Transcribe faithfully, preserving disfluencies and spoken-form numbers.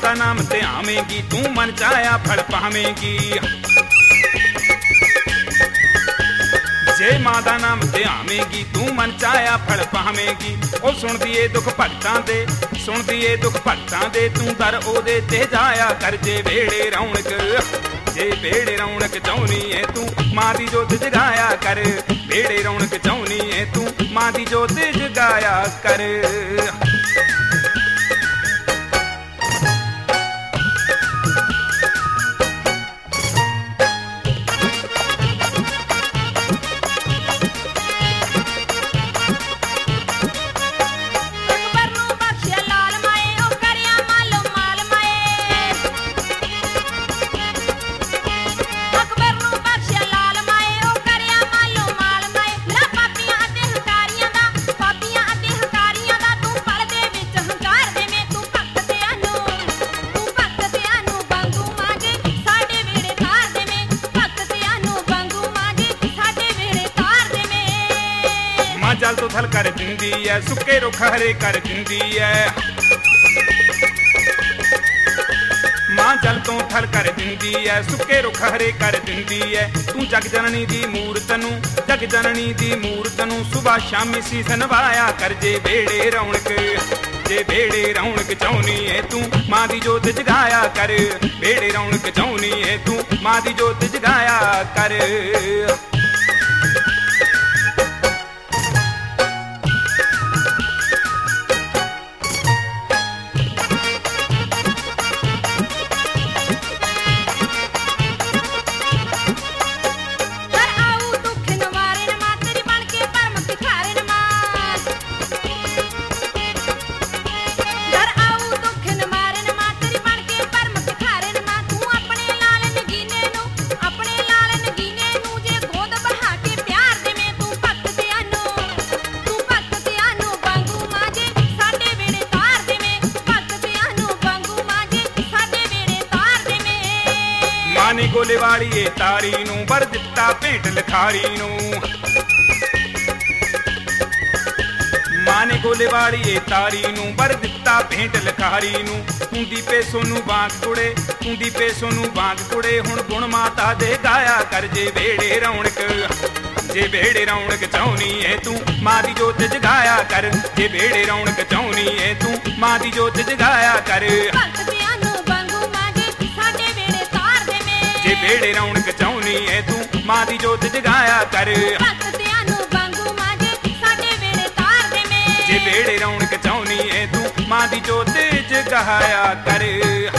ਦਾ ਨਾਮ ਤੇ ਆਵੇਂਗੀ ਤੂੰ ਮਨ ਚਾਹਿਆ ਫਲ ਪਾਵੇਂਗੀ। ਜੇ ਮਾਂ ਦਾ ਨਾਮ ਤੇ ਆਵੇਂਗੀ ਤੂੰ ਮਨ ਚਾਹਿਆ ਫਲ ਪਾਵੇਂਗੀ। ਉਹ ਸੁਣਦੀ ਏ ਦੁੱਖ ਭਗਤਾਂ ਦੇ, ਸੁਣਦੀ ਏ ਦੁੱਖ ਭਗਤਾਂ ਦੇ, ਤੂੰ ਦਰ ਉਹਦੇ ਤੇ ਜਾਇਆ ਕਰ। ਜੇ ਵੇੜੇ ਰੌਣਕ, ਜੇ ਵੇੜੇ ਰੌਣਕ ਚਾਹੁੰਦੀ ਏ ਤੂੰ ਮਾਂ ਦੀ ਜੋਤ ਜਗਾਇਆ ਕਰ। ਵੇੜੇ ਰੌਣਕ ਚਾਹੁੰਦੀ ਏ ਤੂੰ ਮਾਂ ਦੀ ਜੋਤ ਜਗਾਇਆ ਕਰ। ਜਲ ਤੋਂ ਥਲ ਕਰ ਦਿੰਦੀ ਐ, ਸੁੱਕੇ ਰੁੱਖ ਹਰੇ ਕਰ ਦਿੰਦੀ ਐ। ਮਾਂ ਜਲ ਤੋਂ ਥਲ ਕਰ ਦਿੰਦੀ ਐ, ਸੁੱਕੇ ਰੁੱਖ ਹਰੇ ਕਰ ਦਿੰਦੀ ਐ। ਤੂੰ ਜਗ ਜਨਨੀ ਦੀ ਮੂਰਤ ਨੂੰ, ਜਗ ਜਨਨੀ ਦੀ ਮੂਰਤ ਨੂੰ ਸੁਬਾ ਸ਼ਾਮੀ ਸੀਸ ਨਵਾਇਆ ਕਰ। ਜੇ ਵੇੜੇ ਰੌਣਕ, ਜੇ ਵੇੜੇ ਰੌਣਕ ਚਾਹੁੰਦੀ ਏ ਤੂੰ ਮਾਂ ਦੀ ਜੋਤ ਜਗਾਇਆ ਕਰ। ਵੇੜੇ ਰੌਣਕ ਚਾਹੁੰਦੀ ਏ ਤੂੰ ਮਾਂ ਦੀ ਜੋਤ ਜਗਾਇਆ ਕਰ। ਮਾਂ ਨੇ ਗੋਲੇ ਵਾਲੀ ਏ ਤਾਰੀ ਨੂੰ ਵਰ ਦਿੱਤਾ ਭੇਂਟ ਲਿਖਾਰੀ ਨੂੰ। ਮਾਂ ਨੇ ਗੋਲੇ ਵਾਲੀ ਏ ਤਾਰੀ ਨੂੰ ਵਰ ਦਿੱਤਾ ਭੇਂਟ ਲਿਖਾਰੀ ਨੂੰ। ਹੁੰਦੀ ਪੇ ਸੋਨੂੰ ਬਾਗ ਕੁੜੇ, ਹੁੰਦੀ ਪੇ ਸੋਨੂੰ ਬਾਗ ਕੁੜੇ, ਹੁਣ ਗੁਣ ਮਾਤਾ ਦੇ ਗਾਇਆ ਕਰ। ਜੇ ਵੇੜੇ ਰੌਣਕ, ਜੇ ਵੇੜੇ ਰੌਣਕ ਚਾਹੁੰਦੀ ਏ ਤੂੰ ਮਾਂ ਦੀ ਜੋਤ ਜਗਾਇਆ ਕਰ। ਜੇ ਵੇੜੇ ਰੌਣਕ ਚਾਹੁੰਦੀ ਏ ਤੂੰ ਮਾਂ ਦੀ ਜੋਤ ਜਗਾਇਆ ਕਰ। ਜੇ ਵੇੜੇ ਰੌਣਕ ਚਾਹੁੰਦੀ ਏ ਤੂੰ ਮਾਂ ਦੀ ਜੋਤ ਜਗਾਇਆ ਕਰ। ਜੇ ਵੇੜੇ ਰੌਣਕ ਚਾਹੁੰਦੀ ਏ ਤੂੰ ਮਾਂ ਦੀ ਜੋਤ ਜਗਾਇਆ ਕਰ।